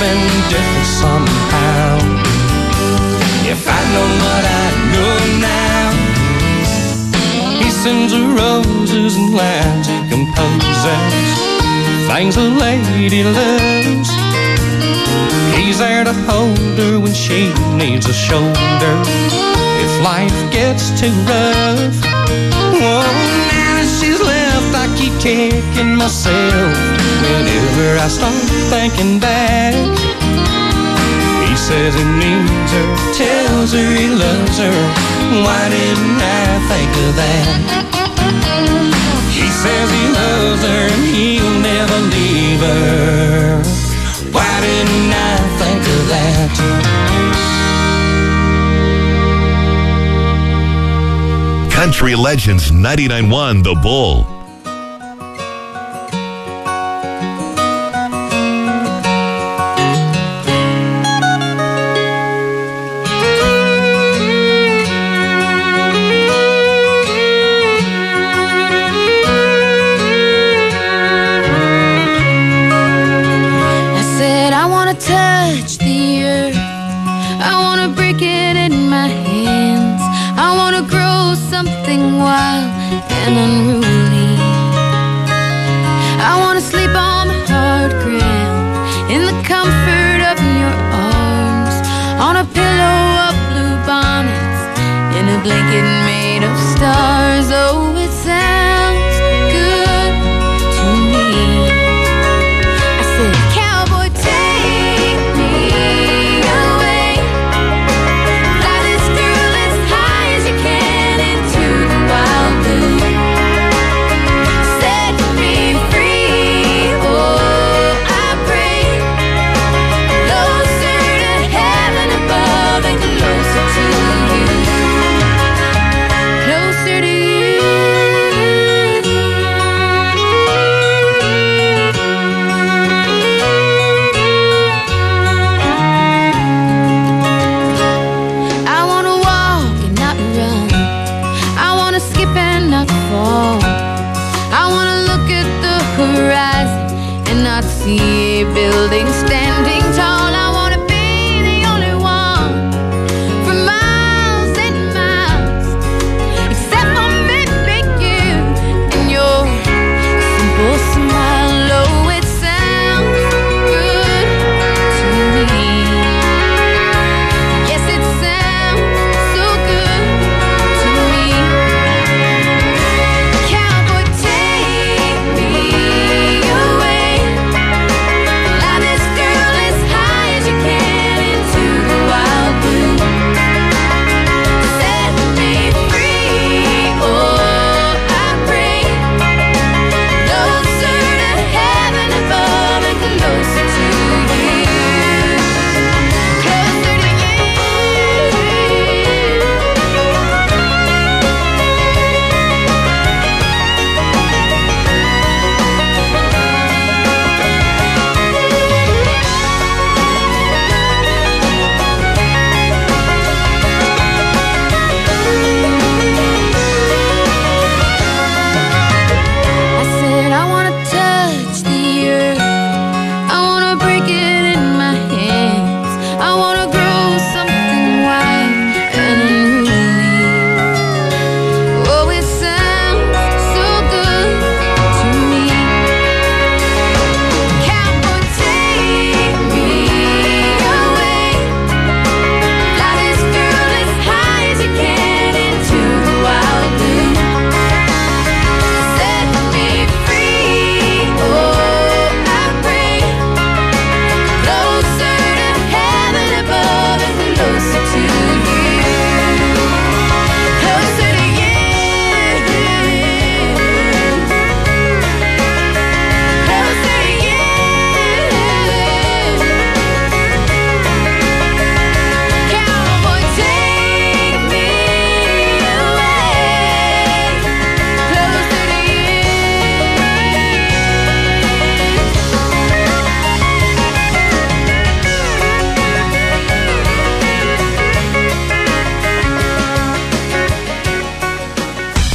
been different somehow. If I'd known what I know now, he sends her roses and lines he composes, things a lady loves. He's there to hold her when she needs a shoulder, if life gets too rough. Oh, now that she's left, I keep kicking myself whenever I start thinking back. He says he needs her, tells her he loves her. Why didn't I think of that? He says he loves her and he'll never leave her. Why didn't I think of that? Country Legends 99.1 The Bull. Touch the earth, I wanna break it in my hands. I wanna grow something wild and unruly. I wanna sleep on the hard ground in the comfort of your arms, on a pillow of blue bonnets, in a blanket made of stars. Oh, it sounds good to me. I said, cowboy, take me away. Fly this girl as high as you can into the wild blue. Set me free, oh, I pray. Closer to heaven above and closer to you. Closer to you. I wanna walk and not run. I wanna skip and not fall. I wanna look at the horizon and not see a building standing tall. I wanna be the only one for miles and miles, except for maybe you and your simple smile. Oh, it sounds good to me. Yes, it sounds so good to me. Cowboy, take me away. Fly this girl as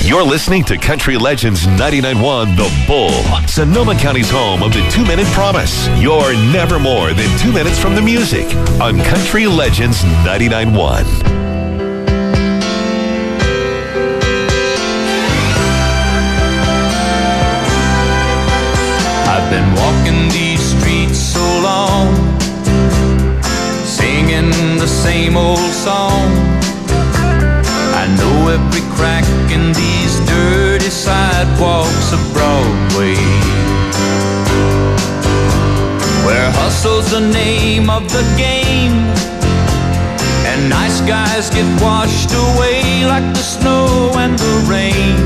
You're listening to Country Legends 99.1 The Bull, Sonoma County's home of the 2-Minute Promise. You're never more than 2 minutes from the music on Country Legends 99.1. I've been walking these streets so long, singing the same old song. I know every crack in these dirty sidewalks of Broadway, where hustle's the name of the game, and nice guys get washed away like the snow and the rain.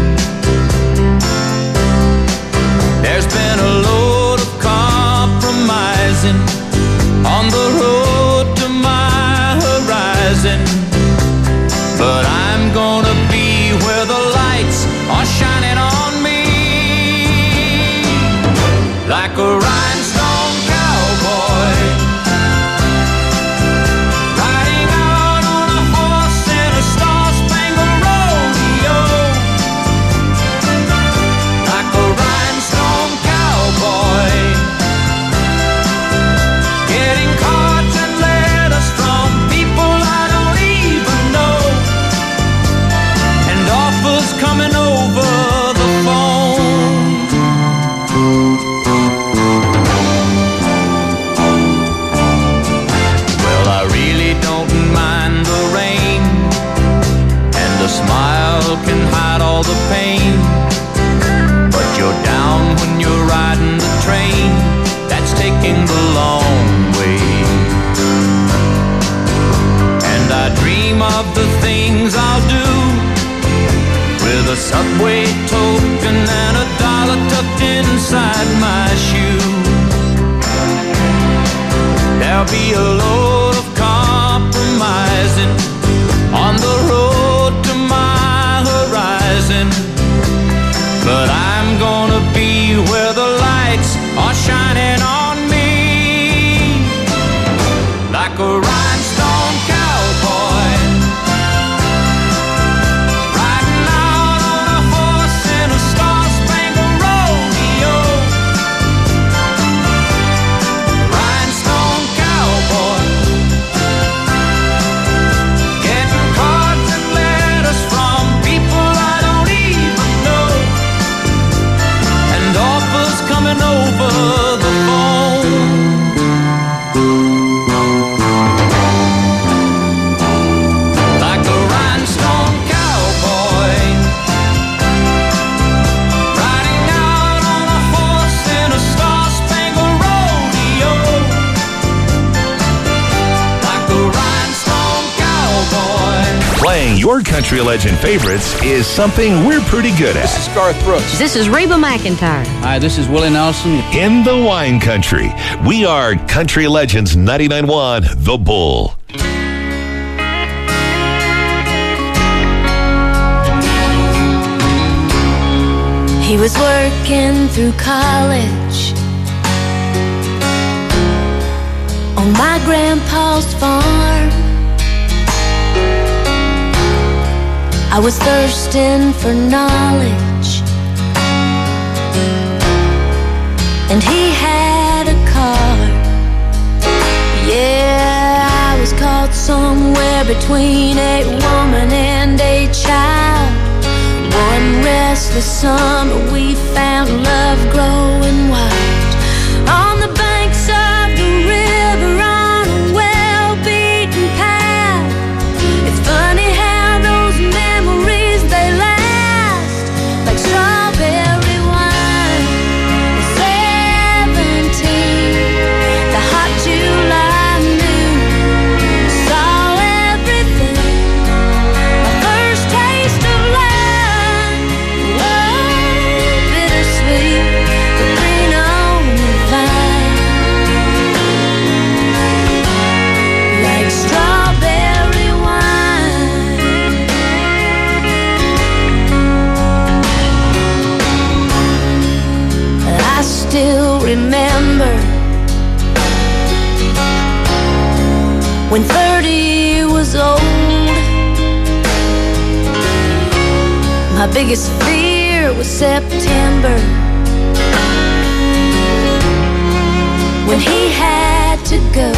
There's been a load of compromising on the road to my horizon, but I'm gonna be where the lights are shining on me, like a rhinestone cowboy, riding out on a horse in a star-spangled rodeo, like a rhinestone cowboy, getting cards and letters from people I don't even know, and offers coming over the phone. Well, I really don't mind the rain, and a smile can hide all the pain, but you're down when you're riding the train that's taking the long way. And I dream of the things I'll do with a subway token and $1 tucked inside my shoe. There'll be a load of compromising on the road to my horizon, but I'm gonna be where the lights are shining on me, like a rhinestone cowboy, riding out on a horse in a star-spangled rodeo, rhinestone cowboy, getting cards and letters from people I don't even know, and offers coming over the phone. Like a rhinestone cowboy, riding out on a horse in a star-spangled rodeo, like a rhinestone cowboy. Playing your country legend favorites is something we're pretty good This is at. Garth Brooks. This is Reba McEntire. Hi, this is Willie Nelson. In the wine country, we are Country Legends 99.1 The Bull. He was working through college on my grandpa's farm. I was thirsting for knowledge, and he had a car. Yeah, I was caught somewhere between a woman and a child. One restless summer we found love growing wild on the banks of the river on a well-beaten path. It's funny how those memories, they last like strawberry wine. 17, the hot July noon, saw everything. My first taste of love, whoa, bittersweet, the green on the vine, like strawberry wine. I still remember when 30 was old. My biggest fear was September, when he had to go.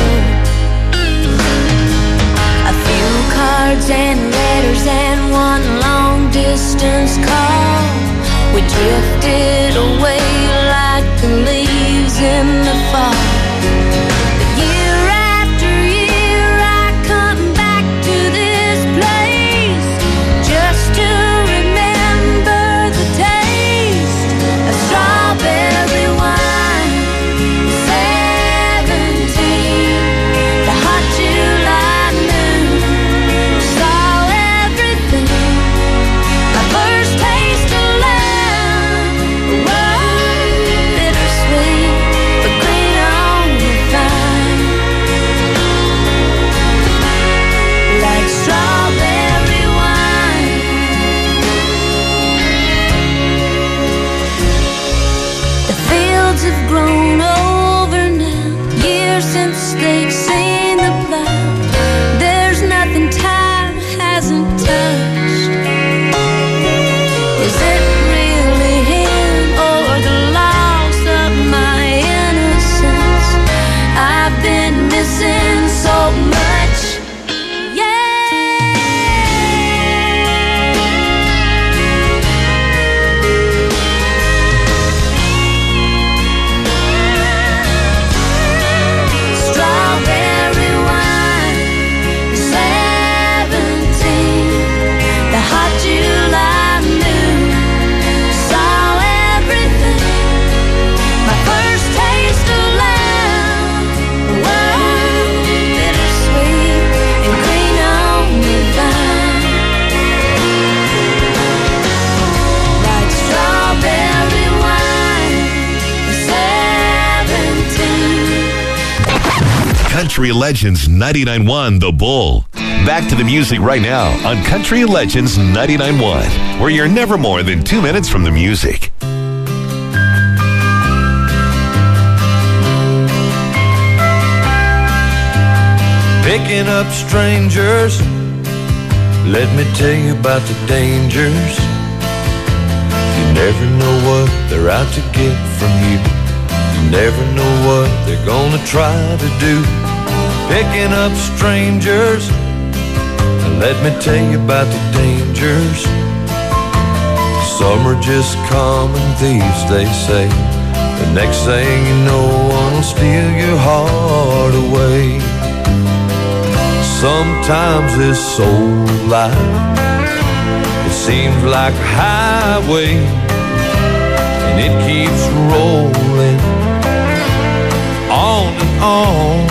A few cards and letters and one long distance call. We drifted away like the leaves in the fall. But year after year I come back to this place, just to remember the taste of strawberry wine. 17, the hot July noon, saw everything. My first taste of love was bittersweet, but green on the vine, like strawberry wine. The fields have grown over now, years since they've seen the plow. There's nothing time hasn't touched. Is it really him or the loss of my innocence? I've been missing so much. Strawberry wine, 17, the hot July noon, saw everything. My first taste of love was bittersweet and green on the vine, like strawberry wine, 17. Country Legends 99.1 The Bull. Back to the music right now on Country Legends 99.1, where you're never more than 2 minutes from the music. Picking up strangers, let me tell you about the dangers. You never know what they're out to get from you. You never know what they're gonna try to do. Picking up strangers, let me tell you about the dangers. Some are just common thieves, they say. The next thing you know, one will steal your heart away. Sometimes this soul life, it seems like a highway, and it keeps rolling on and on.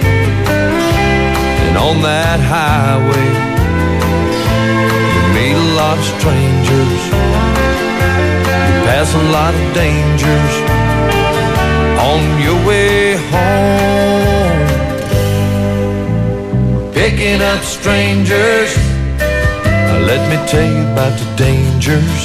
And on that highway, you meet a lot of strangers, you pass a lot of dangers on your way home. Picking up strangers, let me tell you about the dangers.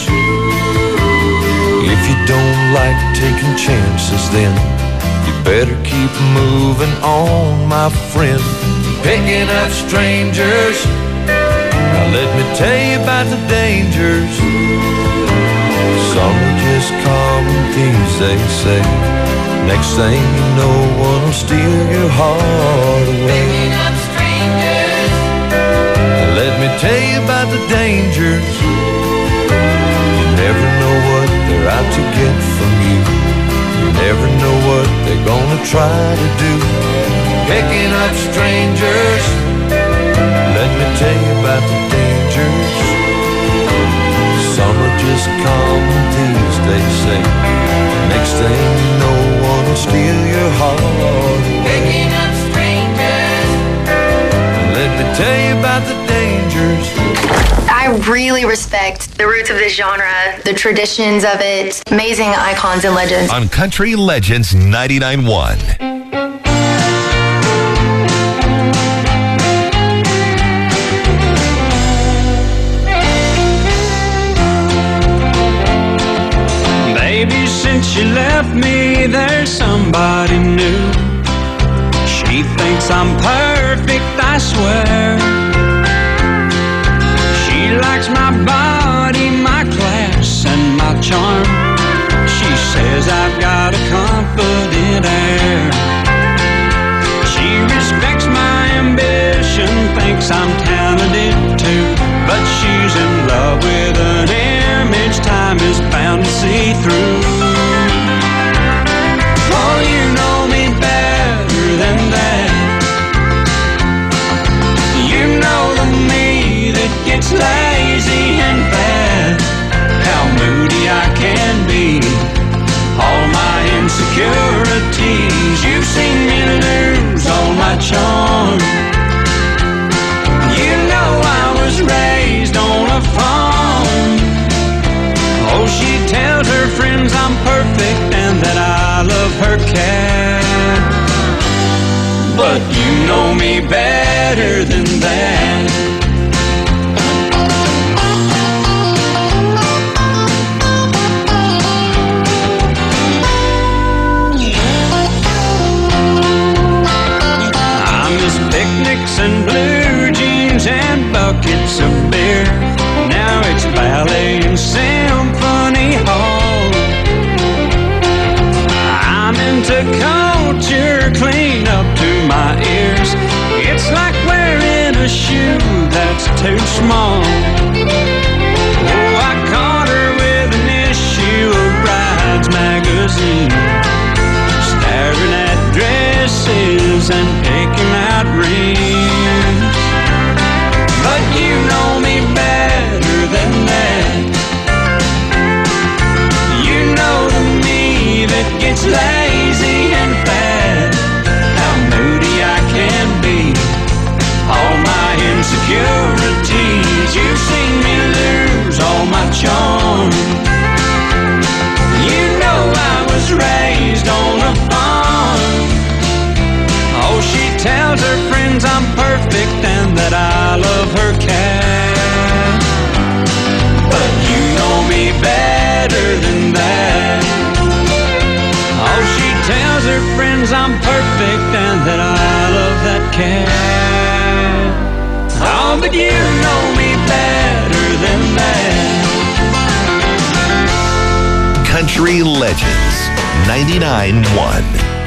If you don't like taking chances, then you better keep moving on, my friend. Picking up strangers, let me tell you about the dangers. Some are just common thieves, they say. Next thing you know, one will steal your heart away. Picking up strangers, let me tell you about the dangers. You never know what they're out to get from you. You never know what they're gonna try to do. Picking up strangers, let me tell you about the dangers. Some are just common thieves, they say. Next thing you know, one will steal your heart. Picking up strangers, let me tell you about the dangers. I really respect the roots of this genre, the traditions of it, amazing icons and legends. On Country Legends 99.1. Baby, since you left me, there's somebody new. She thinks I'm perfect, I swear. She likes my body, my clothes, charm. She says I've got a confident air. She respects my ambition, thinks I'm talented too, but she's in love with an image time is bound to see through. Oh, you know me better than that. You know the me that gets lazy and bad, how moody I can be, all my insecurities. You've seen me lose all my charm. You know I was raised on a farm. Oh, she tells her friends I'm perfect and that I love her cat. But you know me better than that. I miss picnics and blue jeans and buckets of beer. Now it's ballet and symphony hall. I'm into culture clean up to my ears. It's like wearing a shoe that's too small. Oh, I caught her with an issue of Brides magazine, staring at dresses and picking out rings. But you know me better than that. You know the me that gets lazy and bad, how moody I can be, all my insecurities. You've seen me lose all my charm. You know I was raised on a farm. Oh, she tells her friends I'm perfect and that I love her cat. But you know me better than that. Oh, she tells her friends I'm perfect and that I love that cat. Oh, but you know me better than that. Country Legends 99.1.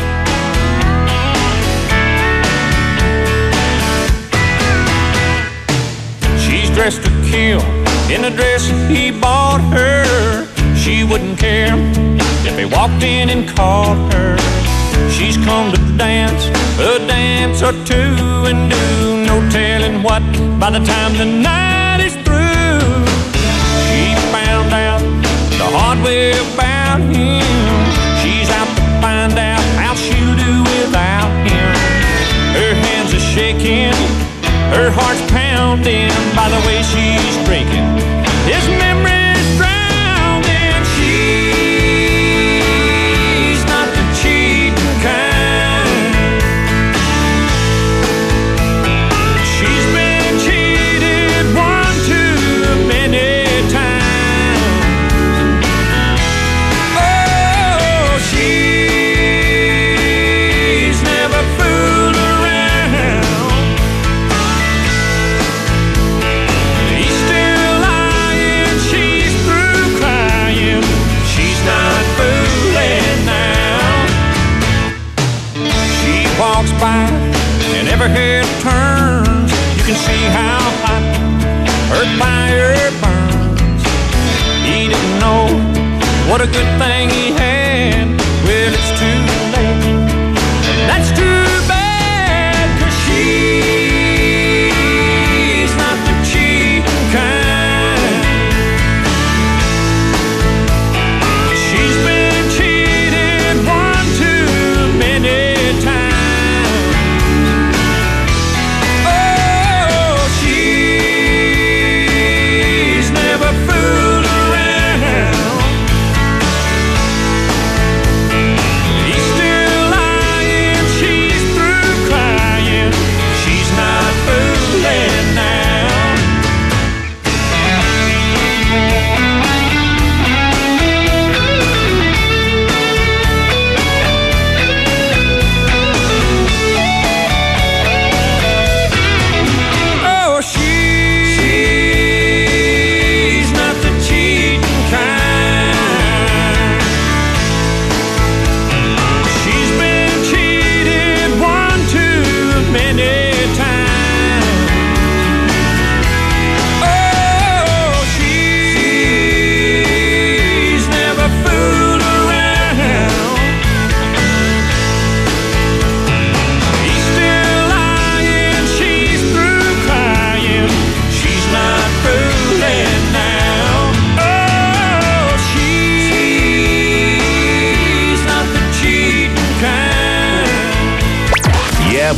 Dressed to kill in a dress he bought her. She wouldn't care if he walked in and caught her. She's come to dance a dance or two and do no telling what by the time the night is through. She found out the hard way about him. She's out to find out how she'll do without him. Her hands are shaking, her heart's pounding by the way she's drinking. His memory's drowning. She's not the cheating kind. She's been cheated one too many times. Oh, she's never fooled around. He's still lying, she's through crying. She's not fooling now. She walks by and every head turns. You can see how hot her fire burns. He didn't know what a good thing he had. Well, it's too late. That's too bad, 'cause she's not the cheating kind. She's been cheated one too many times. Oh, she's never fooled around.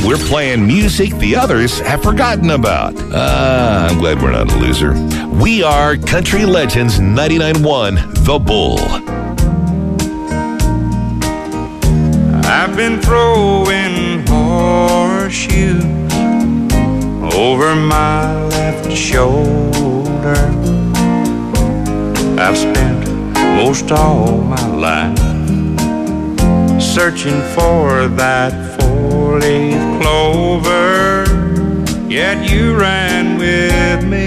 we're playing music the others have forgotten about. I'm glad we're not a loser. We are Country Legends 99.1 The Bull. I've been throwing horseshoes over my left shoulder. I've spent most all my life searching for that four-leaf clover, yet you ran with me,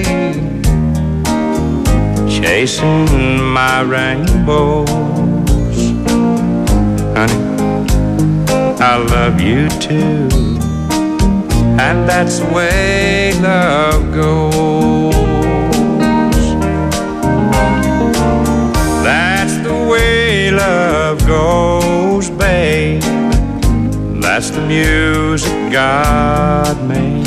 chasing my rainbows. Honey, I love you too, and that's the way love goes. That's the way love goes, babe. That's the music God made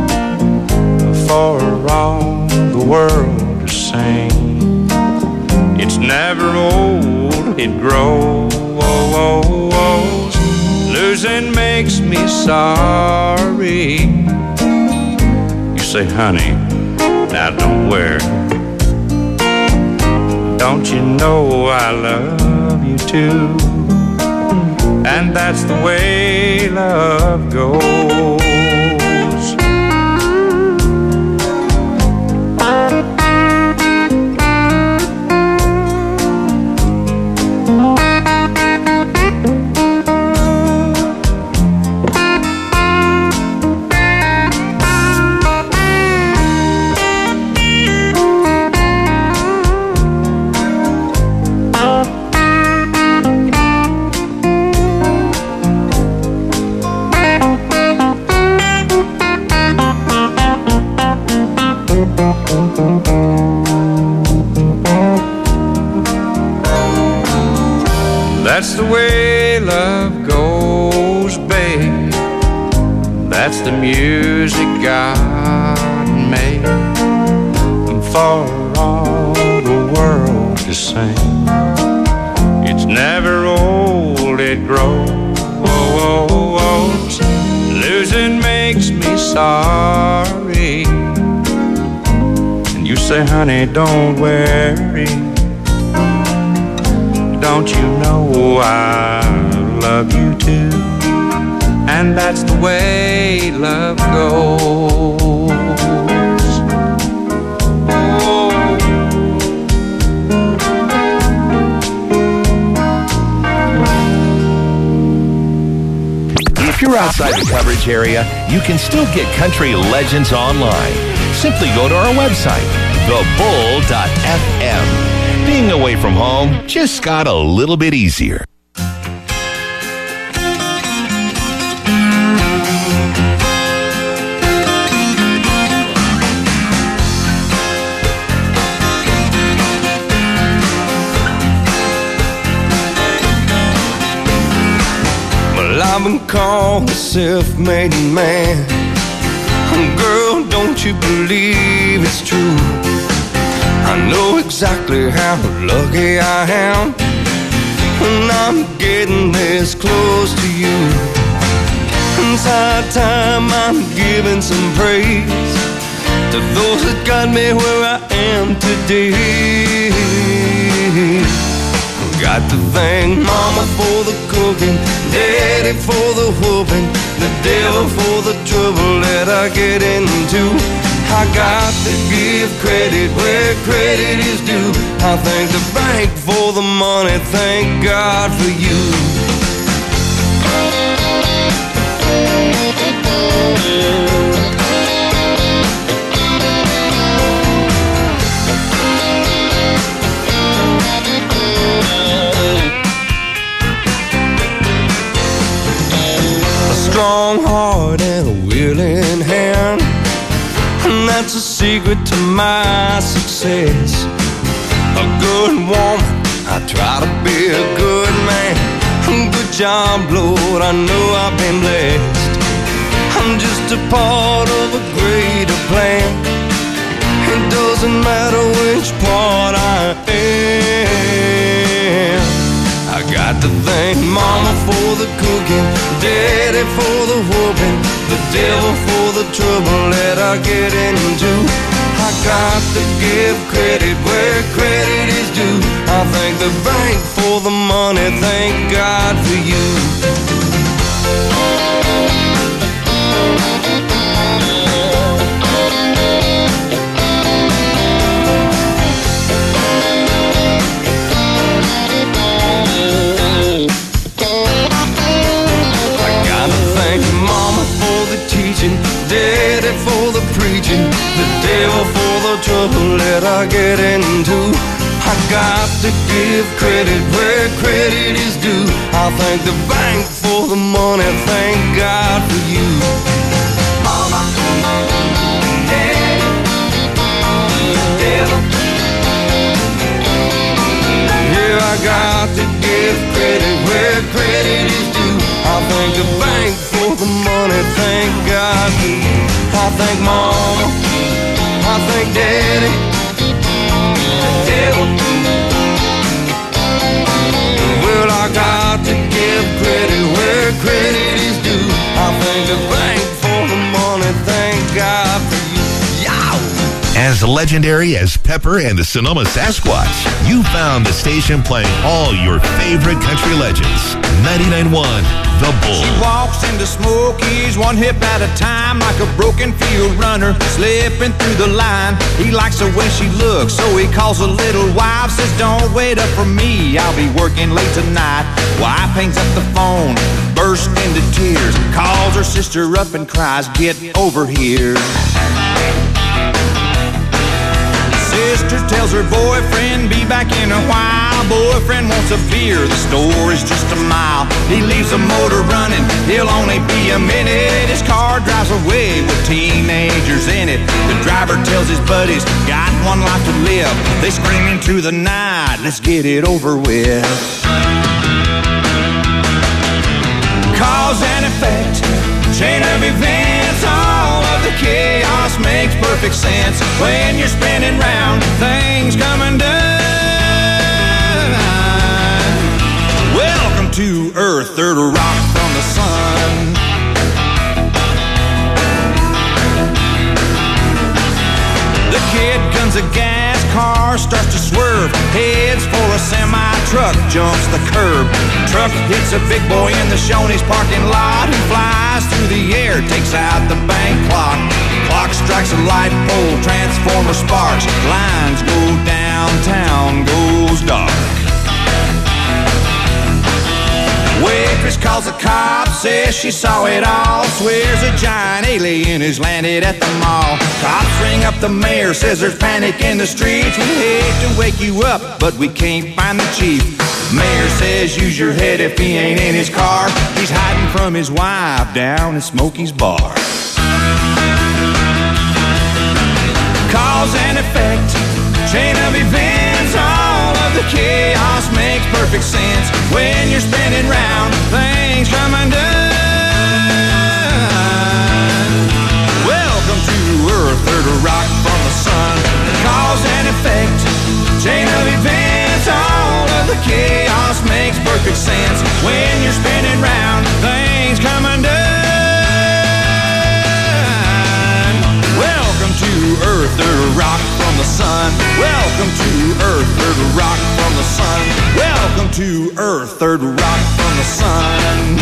for all the world to sing. It's never old, it grows. Losing makes me sorry. You say, honey, now don't worry. Don't you know I love you too? And that's the way love goes. That's the way love goes, babe. That's the music God made for all the world to sing. It's never old, it grows. Losing makes me sorry. And you say, honey, don't worry. Don't you know I love you too? And that's the way love goes. Oh. If you're outside the coverage area, you can still get Country Legends online. Simply go to our website, thebull.fm. Being away from home just got a little bit easier. Well, I've been called a self-made man. Girl, don't you believe it's true? I know exactly how lucky I am when I'm getting this close to you. It's high time I'm giving some praise to those that got me where I am today. Got to thank Mama for the cooking, Daddy for the whooping, the devil for the trouble that I get into. I got to give credit where credit is due. I thank the bank for the money, thank God for you. A strong heart and a willing hand, and that's a secret to my success. A good woman, I try to be a good man. Good job, Lord, I know I've been blessed. I'm just a part of a greater plan. It doesn't matter which part I am. I got got to thank Mama for the cooking, Daddy for the whooping, the devil for the trouble that I get into. I got to give credit where credit is due. I thank the bank for the money, thank God for you. Daddy for the preaching, the devil for the trouble that I get into. I got to give credit where credit is due. I thank the bank for the money, thank God for you. Mama, Daddy, the devil. Yeah, I got to give credit where credit is due. I thank the bank for the money, thank God for you. I thank Mama, I thank Daddy, the devil. Well, I got to give credit where credit is due. I thank the bank for the money, thank God for you. Yow! As legendary as Pepper and the Sonoma Sasquatch, you found the station playing all your favorite country legends. 99.1 The Bull. She walks into Smokies one hip at a time, like a broken field runner slipping through the line. He likes the way she looks, so he calls a little wife, says don't wait up for me, I'll be working late tonight. Wife hangs up the phone, bursts into tears, calls her sister up and cries, get over here. Sister tells her boyfriend, be back in a while. Boyfriend wants a beer, the store is just a mile. He leaves the motor running, he'll only be a minute. His car drives away with teenagers in it. The driver tells his buddies, got one life to live. They scream into the night, let's get it over with. Cause and effect, chain of events, all of the chaos makes perfect sense. When you're spinning round, things come undone. Welcome to Earth, third rock from the sun. The kid guns a gas, car starts to swerve, heads for a semi-truck, jumps the curb. Truck hits a big boy in the Shoney's parking lot, who flies through the air, takes out the bank clock. Clock strikes a light pole, transformer sparks, lines go downtown, goes dark. Waitress calls the cops, says she saw it all, swears a giant alien has landed at the mall. Cops ring up the mayor, says there's panic in the streets. We hate to wake you up, but we can't find the chief. Mayor says use your head if he ain't in his car. He's hiding from his wife down at Smokey's bar. Cause and effect, chain of events, all of the chaos makes perfect sense. When you're spinning round, things come undone. Welcome to Earth, third rock from the sun. Cause and effect, chain of events, all of the chaos makes perfect sense. When you're spinning round, things come undone. Welcome to Earth, third rock from the sun. Welcome to Earth, third rock from the sun. Welcome to Earth, third rock from the sun.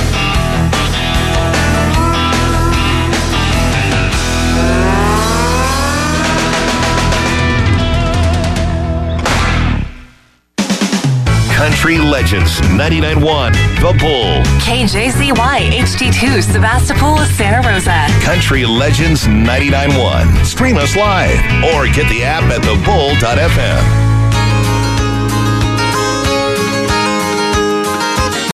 Country Legends 99.1 The Bull. KJZY HD2 Sebastopol, Santa Rosa. Country Legends 99.1. Stream us live or get the app at thebull.fm.